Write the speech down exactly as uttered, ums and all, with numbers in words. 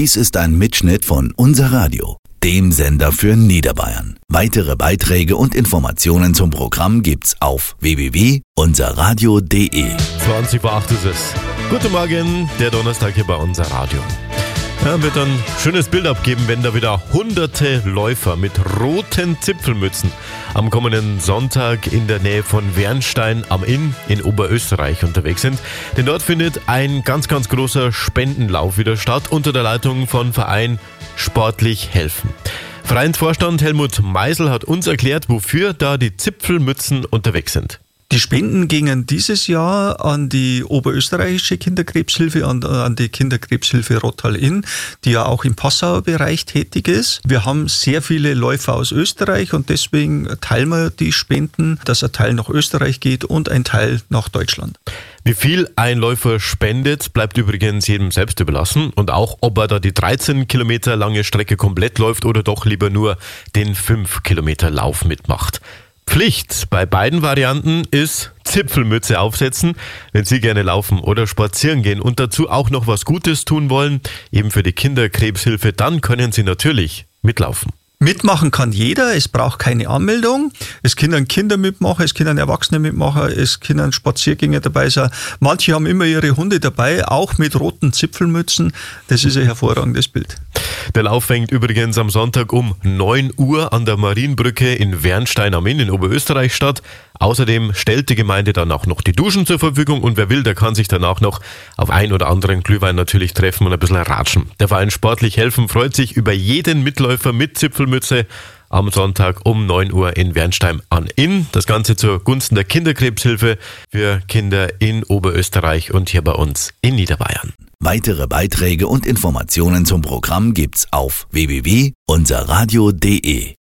Dies ist ein Mitschnitt von Unser Radio, dem Sender für Niederbayern. Weitere Beiträge und Informationen zum Programm gibt's auf w w w punkt unser radio punkt d e. zwanzig vor acht ist es. Guten Morgen, der Donnerstag hier bei Unser Radio. Ja, wird ein schönes Bild abgeben, wenn da wieder hunderte Läufer mit roten Zipfelmützen am kommenden Sonntag in der Nähe von Wernstein am Inn in Oberösterreich unterwegs sind. Denn dort findet ein ganz, ganz großer Spendenlauf wieder statt unter der Leitung von Verein Sportlich Helfen. Vereinsvorstand Helmut Meisel hat uns erklärt, wofür da die Zipfelmützen unterwegs sind. Die Spenden gingen dieses Jahr an die Oberösterreichische Kinderkrebshilfe, an, an die Kinderkrebshilfe Rottal-Inn, die ja auch im Passauer Bereich tätig ist. Wir haben sehr viele Läufer aus Österreich und deswegen teilen wir die Spenden, dass ein Teil nach Österreich geht und ein Teil nach Deutschland. Wie viel ein Läufer spendet, bleibt übrigens jedem selbst überlassen und auch, ob er da die dreizehn Kilometer lange Strecke komplett läuft oder doch lieber nur den fünf Kilometer Lauf mitmacht. Pflicht bei beiden Varianten ist Zipfelmütze aufsetzen, wenn Sie gerne laufen oder spazieren gehen und dazu auch noch was Gutes tun wollen, eben für die Kinderkrebshilfe, dann können Sie natürlich mitlaufen. Mitmachen kann jeder, es braucht keine Anmeldung. Es können Kinder mitmachen, es können Erwachsene mitmachen, es können Spaziergänger dabei sein. Manche haben immer ihre Hunde dabei, auch mit roten Zipfelmützen. Das ist ein hervorragendes Bild. Der Lauf fängt übrigens am Sonntag um neun Uhr an der Marienbrücke in Wernstein am Inn in Oberösterreich statt. Außerdem stellt die Gemeinde dann auch noch die Duschen zur Verfügung und wer will, der kann sich danach noch auf ein oder anderen Glühwein natürlich treffen und ein bisschen ratschen. Der Verein Sportlich Helfen freut sich über jeden Mitläufer mit Zipfelmütze am Sonntag um neun Uhr in Wernstein am Inn. Das Ganze zugunsten der Kinderkrebshilfe für Kinder in Oberösterreich und hier bei uns in Niederbayern. Weitere Beiträge und Informationen zum Programm gibt's auf w w w punkt unser radio punkt d e.